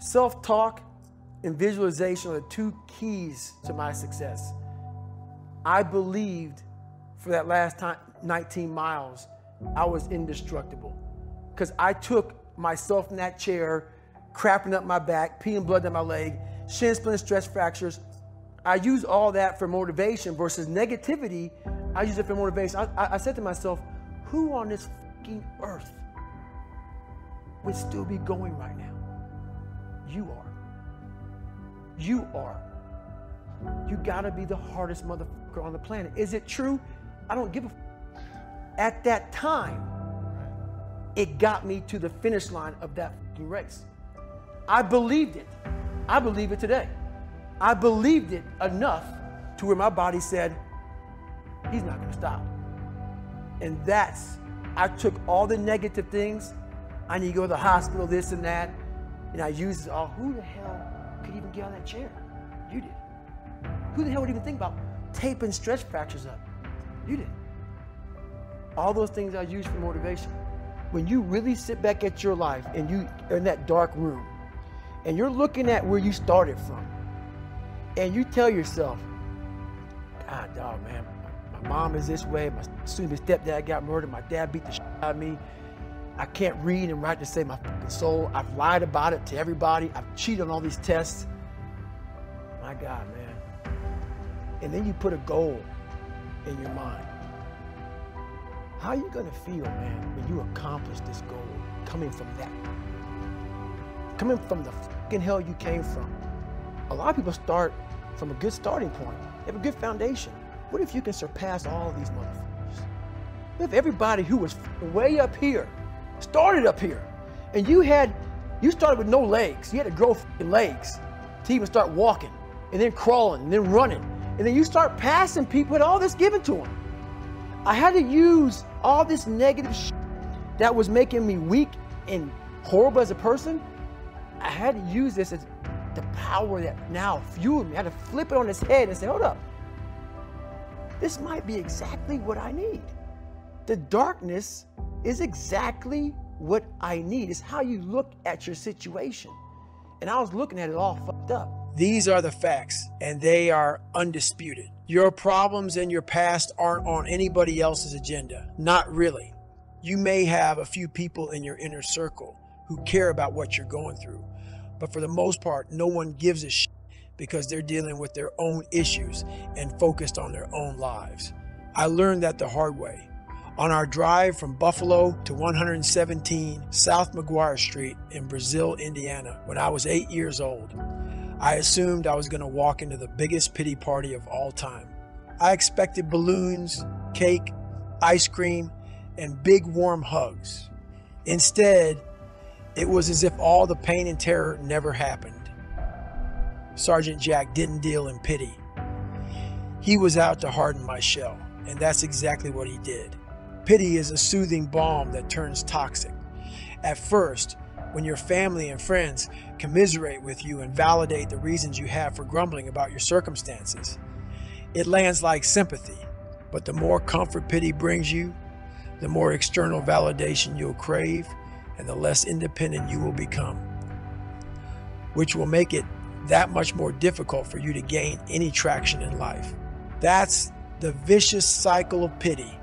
Self-talk and visualization are the two keys to my success. I believed for that last 19 miles, I was indestructible. Because I took myself in that chair, crapping up my back, peeing blood down my leg, shin splints, stress fractures. I use all that for motivation versus negativity. I use it for motivation. I said to myself, who on this fucking earth would still be going right now? You are. You are. You gotta be the hardest motherfucker on the planet. Is it true? I don't give a f. At that time, it got me to the finish line of that fucking race. I believed it. I believe it today. I believed it enough to where my body said, he's not gonna stop. And I took all the negative things. I need to go to the hospital, this and that. And I used it all. Who the hell could even get on that chair? You did. Who the hell would even think about taping stress fractures up? You did. All those things I use for motivation. When you really sit back at your life and you are in that dark room and you're looking at where you started from and you tell yourself, God, dog, man, my mom is this way, my soon-to-be stepdad got murdered, my dad beat the shit out of me, I can't read and write to save my fucking soul, I've lied about it to everybody, I've cheated on all these tests. My God, man. And then you put a goal in your mind. How are you gonna feel, man, when you accomplish this goal coming from that? Coming from the fucking hell you came from. A lot of people start from a good starting point. They have a good foundation. What if you can surpass all of these motherfuckers? What if everybody who was way up here started up here, and you started with no legs. You had to grow legs to even start walking, and then crawling, and then running, and then you start passing people with all this given to them. I had to use all this negative shit that was making me weak and horrible as a person. I had to use this as the power that now fueled me. I had to flip it on its head and say, hold up. This might be exactly what I need. The darkness is exactly what I need. It's how you look at your situation. And I was looking at it all fucked up. These are the facts, and they are undisputed. Your problems and your past aren't on anybody else's agenda. Not really. You may have a few people in your inner circle who care about what you're going through, but for the most part, no one gives a shit because they're dealing with their own issues and focused on their own lives. I learned that the hard way. On our drive from Buffalo to 117 South McGuire Street in Brazil, Indiana, when I was 8 years old, I assumed I was going to walk into the biggest pity party of all time. I expected balloons, cake, ice cream, and big warm hugs. Instead, it was as if all the pain and terror never happened. Sergeant Jack didn't deal in pity. He was out to harden my shell, and that's exactly what he did. Pity is a soothing balm that turns toxic. At first, when your family and friends commiserate with you and validate the reasons you have for grumbling about your circumstances, it lands like sympathy. But the more comfort pity brings you, the more external validation you'll crave, and the less independent you will become, which will make it that much more difficult for you to gain any traction in life. That's the vicious cycle of pity.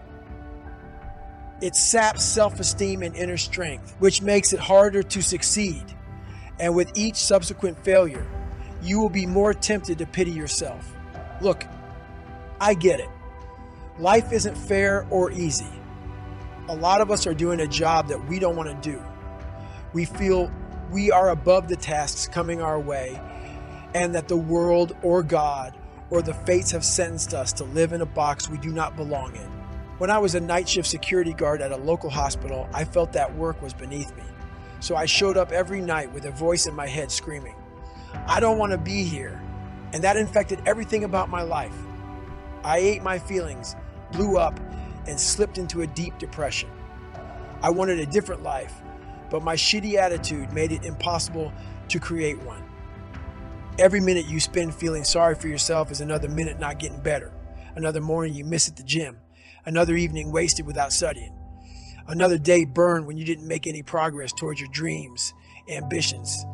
It saps self-esteem and inner strength, which makes it harder to succeed. And with each subsequent failure, you will be more tempted to pity yourself. Look, I get it. Life isn't fair or easy. A lot of us are doing a job that we don't want to do. We feel we are above the tasks coming our way, and that the world or God or the fates have sentenced us to live in a box we do not belong in. When I was a night shift security guard at a local hospital, I felt that work was beneath me. So I showed up every night with a voice in my head screaming, I don't want to be here. And that infected everything about my life. I ate my feelings, blew up, and slipped into a deep depression. I wanted a different life, but my shitty attitude made it impossible to create one. Every minute you spend feeling sorry for yourself is another minute not getting better. Another morning you miss at the gym. Another evening wasted without studying. Another day burned when you didn't make any progress towards your dreams, ambitions,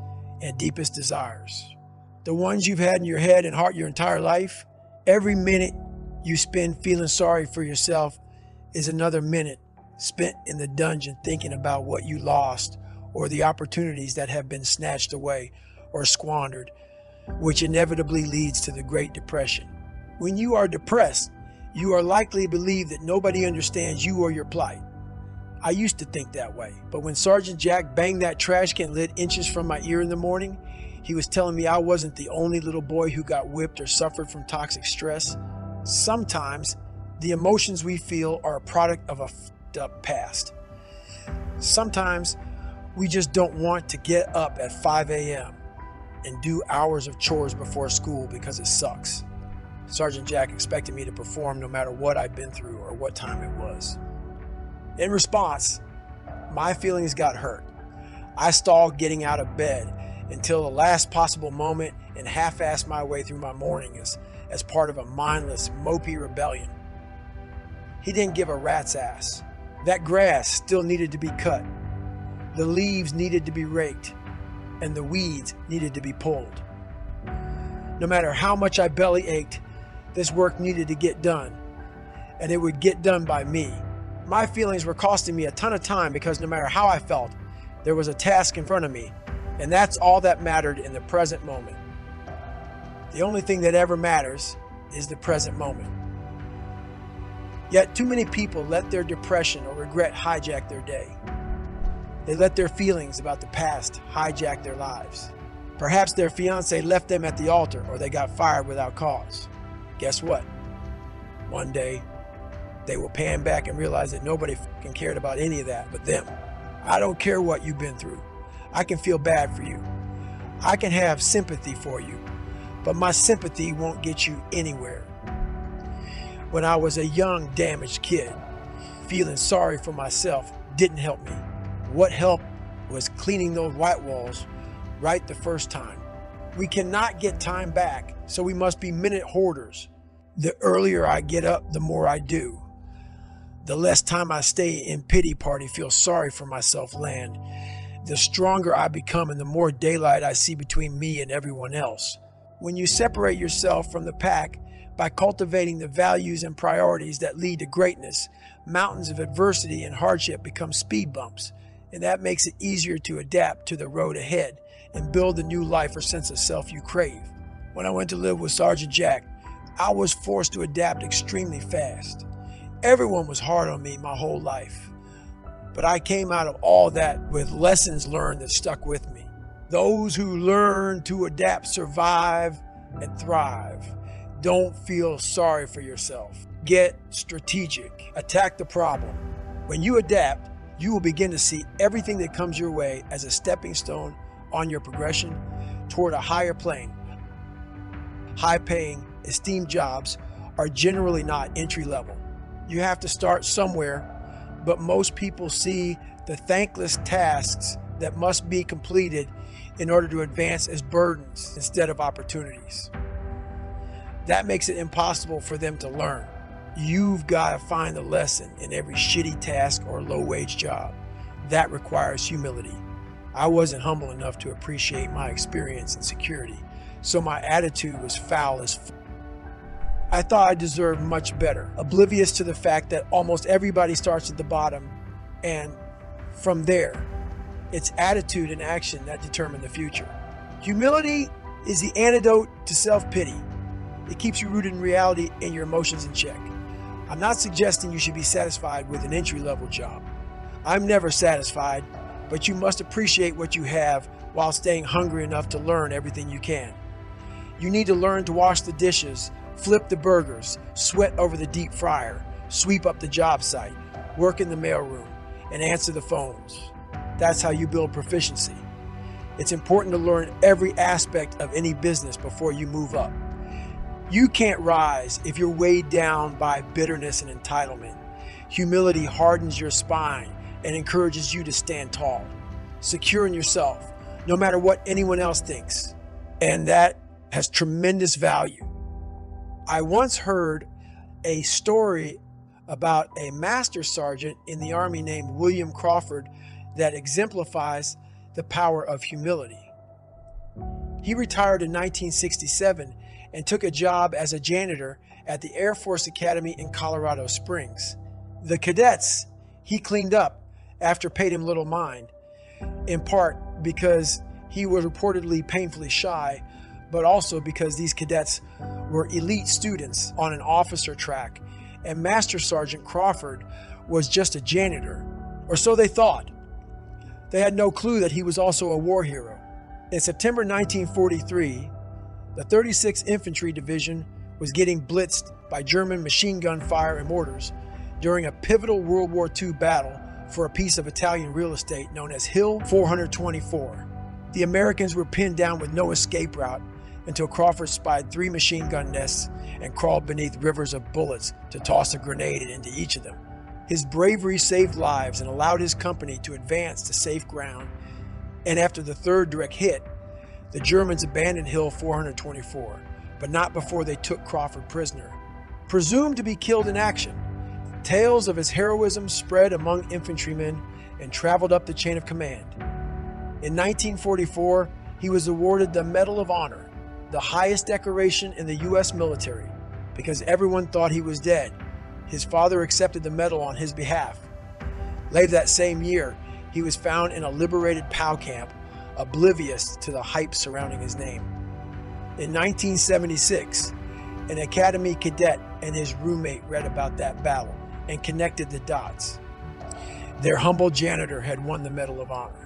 and deepest desires. The ones you've had in your head and heart your entire life. Every minute you spend feeling sorry for yourself is another minute spent in the dungeon thinking about what you lost or the opportunities that have been snatched away or squandered, which inevitably leads to the Great Depression. When you are depressed, you are likely to believe that nobody understands you or your plight. I used to think that way, but when Sergeant Jack banged that trash can lid inches from my ear in the morning, he was telling me I wasn't the only little boy who got whipped or suffered from toxic stress. Sometimes the emotions we feel are a product of a fucked up past. Sometimes we just don't want to get up at 5 a.m. and do hours of chores before school because it sucks. Sergeant Jack expected me to perform no matter what I'd been through or what time it was. In response, my feelings got hurt. I stalled getting out of bed until the last possible moment and half-assed my way through my mornings as part of a mindless, mopey rebellion. He didn't give a rat's ass. That grass still needed to be cut. The leaves needed to be raked, and the weeds needed to be pulled. No matter how much I belly ached, this work needed to get done, and it would get done by me. My feelings were costing me a ton of time because no matter how I felt, there was a task in front of me, and that's all that mattered in the present moment. The only thing that ever matters is the present moment. Yet too many people let their depression or regret hijack their day. They let their feelings about the past hijack their lives. Perhaps their fiance left them at the altar or they got fired without cause. Guess what? One day, they will pan back and realize that nobody fucking cared about any of that but them. I don't care what you've been through. I can feel bad for you. I can have sympathy for you, but my sympathy won't get you anywhere. When I was a young, damaged kid, feeling sorry for myself didn't help me. What helped was cleaning those white walls right the first time. We cannot get time back, so we must be minute hoarders. The earlier I get up, the more I do. The less time I stay in pity party, feel sorry for myself land, the stronger I become and the more daylight I see between me and everyone else. When you separate yourself from the pack by cultivating the values and priorities that lead to greatness, mountains of adversity and hardship become speed bumps, and that makes it easier to adapt to the road ahead and build the new life or sense of self you crave. When I went to live with Sergeant Jack, I was forced to adapt extremely fast. Everyone was hard on me my whole life, but I came out of all that with lessons learned that stuck with me. Those who learn to adapt survive and thrive. Don't feel sorry for yourself. Get strategic. Attack the problem. When you adapt, you will begin to see everything that comes your way as a stepping stone on your progression toward a higher plane. High-paying, esteemed jobs are generally not entry-level. You have to start somewhere, but most people see the thankless tasks that must be completed in order to advance as burdens instead of opportunities. That makes it impossible for them to learn. You've got to find the lesson in every shitty task or low-wage job. That requires humility. I wasn't humble enough to appreciate my experience and security, so my attitude was foul as f***. I thought I deserved much better, oblivious to the fact that almost everybody starts at the bottom, and from there, it's attitude and action that determine the future. Humility is the antidote to self-pity. It keeps you rooted in reality and your emotions in check. I'm not suggesting you should be satisfied with an entry-level job. I'm never satisfied, but you must appreciate what you have while staying hungry enough to learn everything you can. You need to learn to wash the dishes, flip the burgers, sweat over the deep fryer, sweep up the job site, work in the mailroom, and answer the phones. That's how you build proficiency. It's important to learn every aspect of any business before you move up. You can't rise if you're weighed down by bitterness and entitlement. Humility hardens your spine and encourages you to stand tall, secure in yourself, no matter what anyone else thinks. And that has tremendous value. I once heard a story about a master sergeant in the Army named William Crawford that exemplifies the power of humility. He retired in 1967 and took a job as a janitor at the Air Force Academy in Colorado Springs. The cadets he cleaned up after paid him little mind, in part because he was reportedly painfully shy, but also because these cadets were elite students on an officer track, and Master Sergeant Crawford was just a janitor, or so they thought. They had no clue that he was also a war hero. In September 1943, the 36th Infantry Division was getting blitzed by German machine gun fire and mortars during a pivotal World War II battle for a piece of Italian real estate known as Hill 424. The Americans were pinned down with no escape route until Crawford spied 3 machine gun nests and crawled beneath rivers of bullets to toss a grenade into each of them. His bravery saved lives and allowed his company to advance to safe ground, and after the 3rd direct hit, the Germans abandoned Hill 424, but not before they took Crawford prisoner. Presumed to be killed in action, tales of his heroism spread among infantrymen and traveled up the chain of command. In 1944, he was awarded the Medal of Honor, the highest decoration in the U.S. military. Because everyone thought he was dead, his father accepted the medal on his behalf. Later that same year, he was found in a liberated POW camp, oblivious to the hype surrounding his name. In 1976, an Academy cadet and his roommate read about that battle and connected the dots. Their humble janitor had won the Medal of Honor.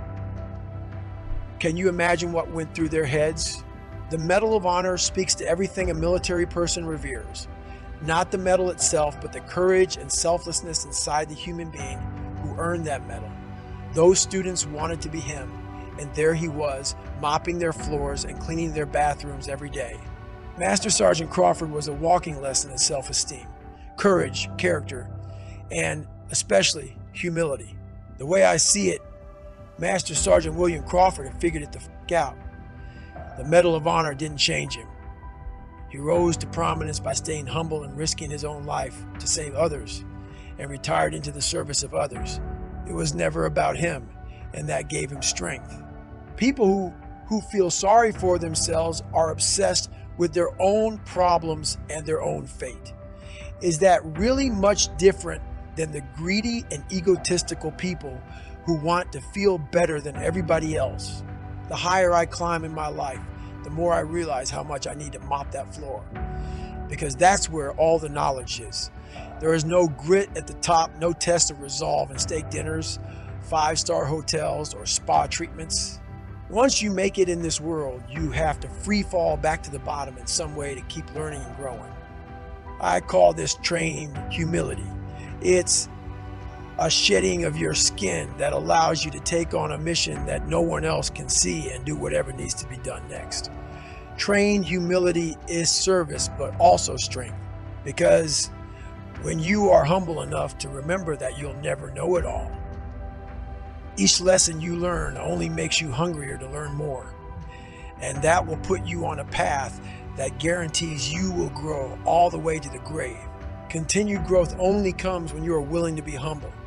Can you imagine what went through their heads? The Medal of Honor speaks to everything a military person reveres. Not the medal itself, but the courage and selflessness inside the human being who earned that medal. Those students wanted to be him, and there he was, mopping their floors and cleaning their bathrooms every day. Master Sergeant Crawford was a walking lesson in self-esteem, courage, character, and especially humility. The way I see it, Master Sergeant William Crawford had figured it the f*** out. The Medal of Honor didn't change him. He rose to prominence by staying humble and risking his own life to save others, and retired into the service of others. It was never about him, and that gave him strength. People who feel sorry for themselves are obsessed with their own problems and their own fate. Is that really much different than the greedy and egotistical people who want to feel better than everybody else? The higher I climb in my life, the more I realize how much I need to mop that floor, because that's where all the knowledge is. There is no grit at the top, no test of resolve in steak dinners, 5-star hotels, or spa treatments. Once you make it in this world, you have to free fall back to the bottom in some way to keep learning and growing. I call this training humility. It's a shedding of your skin that allows you to take on a mission that no one else can see and do whatever needs to be done next. Trained humility is service, but also strength, because when you are humble enough to remember that you'll never know it all, each lesson you learn only makes you hungrier to learn more, and that will put you on a path that guarantees you will grow all the way to the grave. Continued growth only comes when you are willing to be humble.